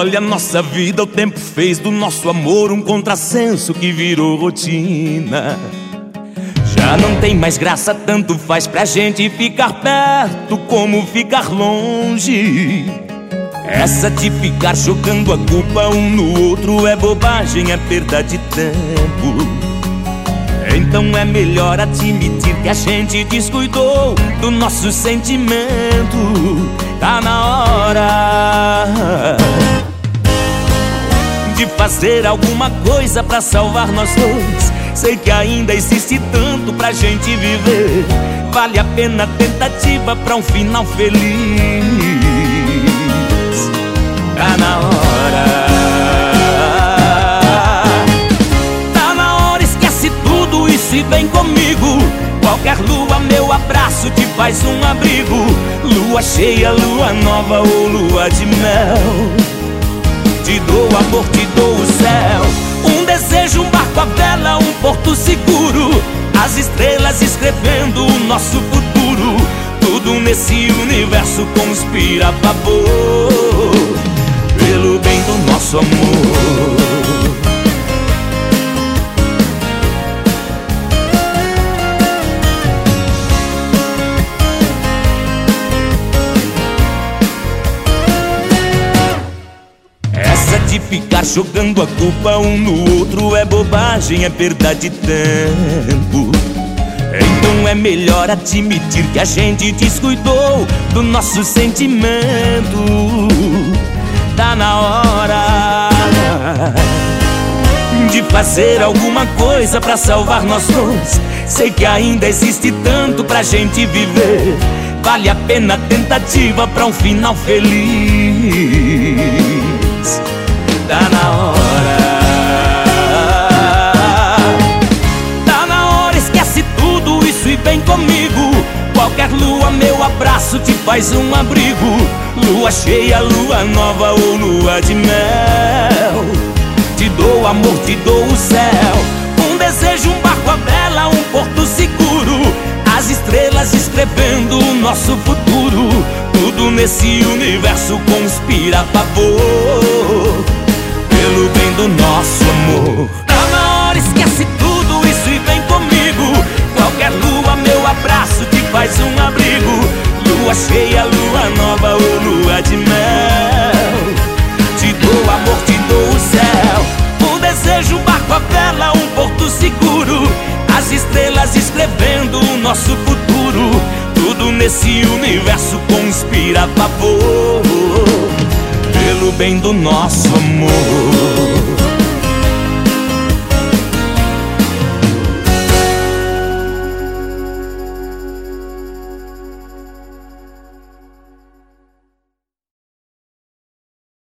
Olha, nossa vida o tempo fez do nosso amor um contrassenso que virou rotina. Já não tem mais graça, tanto faz pra gente ficar perto como ficar longe. Essa de ficar jogando a culpa um no outro é bobagem, é perda de tempo. Então é melhor admitir que a gente descuidou do nosso sentimento. Tá na hora de fazer alguma coisa pra salvar nós dois. Sei que ainda existe tanto pra gente viver. Vale a pena a tentativa pra um final feliz. Tá na hora. Tá na hora, esquece tudo isso e vem comigo. Qualquer lua, meu abraço te faz um abrigo. Lua cheia, lua nova ou lua de mel. Te dou amor, te dou o céu. Um desejo, um barco à vela, um porto seguro. As estrelas escrevendo o nosso futuro. Tudo nesse universo conspira a favor, pelo bem do nosso amor. De ficar jogando a culpa um no outro é bobagem, é perda de tempo. Então é melhor admitir que a gente descuidou do nosso sentimento. Tá na hora de fazer alguma coisa pra salvar nós dois. Sei que ainda existe tanto pra gente viver. Vale a pena a tentativa pra um final feliz. Tá na hora. Tá na hora, esquece tudo isso e vem comigo. Qualquer lua, meu abraço te faz um abrigo. Lua cheia, lua nova ou lua de mel. Te dou amor, te dou o céu. Um desejo, um barco à vela, um porto seguro. As estrelas escrevendo o nosso futuro. Tudo nesse universo conspira a favor, pelo bem do nosso amor. Tá na hora, esquece tudo isso e vem comigo. Qualquer lua, meu abraço te faz um abrigo. Lua cheia, lua nova ou lua de mel. Te dou amor, te dou o céu. Um desejo, um barco à vela, um porto seguro. As estrelas escrevendo o nosso futuro. Tudo nesse universo conspira a favor, pelo bem do nosso amor.